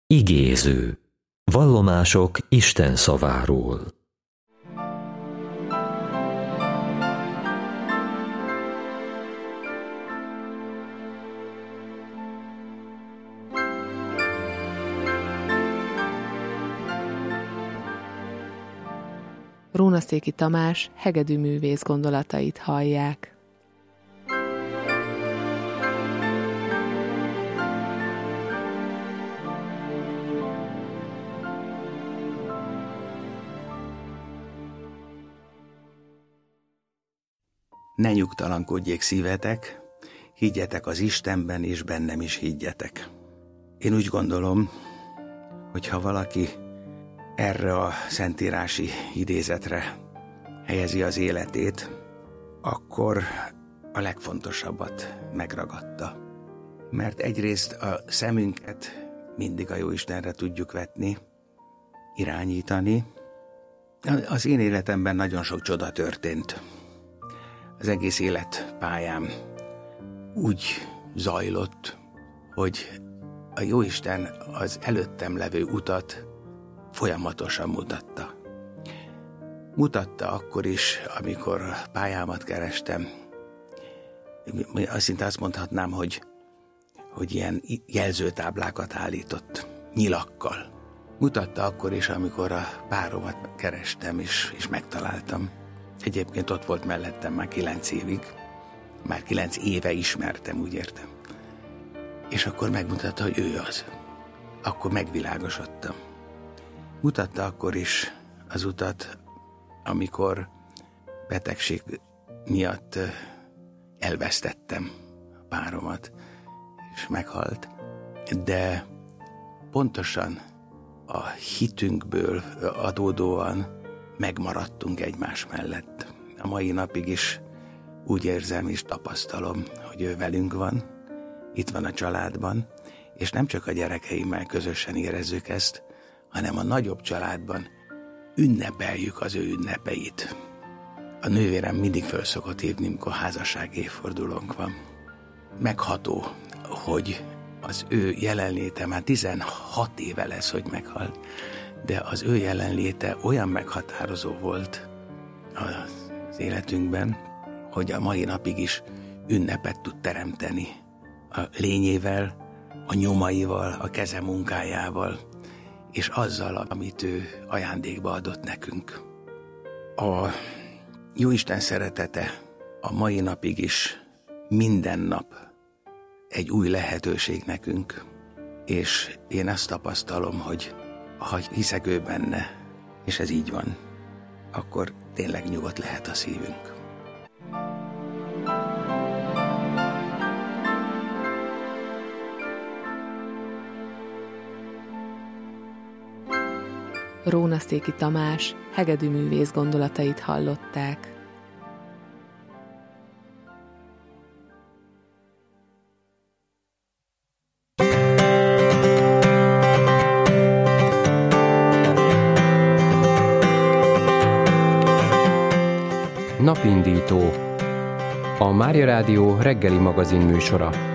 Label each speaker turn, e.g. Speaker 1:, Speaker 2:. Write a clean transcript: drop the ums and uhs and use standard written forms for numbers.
Speaker 1: Igéző. Vallomások Isten szaváról.
Speaker 2: Rónaszéki Tamás hegedűművész gondolatait hallják.
Speaker 3: Ne nyugtalankodjék szívetek, higgyetek az Istenben, és bennem is higgyetek. Én úgy gondolom, hogy ha valaki erre a szentírási idézetre helyezi az életét, akkor a legfontosabbat megragadta. Mert egyrészt a szemünket mindig a Jóistenre tudjuk vetni, irányítani. Az én életemben nagyon sok csoda történt. Az egész életpályám úgy zajlott, hogy a Jóisten az előttem levő utat folyamatosan mutatta. Mutatta akkor is, amikor pályámat kerestem. Szinte azt mondhatnám, hogy ilyen jelzőtáblákat állított, nyilakkal. Mutatta akkor is, amikor a páromat kerestem, és megtaláltam. Egyébként ott volt mellettem már 9 évig. Már 9 éve ismertem, úgy értem. És akkor megmutatta, hogy ő az. Akkor megvilágosodtam. Mutatta akkor is az utat, amikor betegség miatt elvesztettem a páromat, és meghalt. De pontosan a hitünkből adódóan megmaradtunk egymás mellett. A mai napig is úgy érzem és tapasztalom, hogy ő velünk van, itt van a családban, és nem csak a gyerekeimmel közösen érezzük ezt, hanem a nagyobb családban ünnepeljük az ő ünnepeit. A nővérem mindig föl szokott hívni, amikor házasság évfordulónk van. Megható, hogy az ő jelenléte, már 16 éve lesz, hogy meghalt, de az ő jelenléte olyan meghatározó volt az életünkben, hogy a mai napig is ünnepet tud teremteni a lényével, a nyomaival, a keze munkájával, és azzal, amit ő ajándékba adott nekünk. A Jóisten szeretete a mai napig is minden nap egy új lehetőség nekünk, és én azt tapasztalom, hogy ha hiszek ő benne, és ez így van, akkor tényleg nyugodt lehet a szívünk.
Speaker 2: Rónaszéki Tamás hegedűművész gondolatait hallották.
Speaker 4: Napindító. A Mária Rádió reggeli magazin műsora.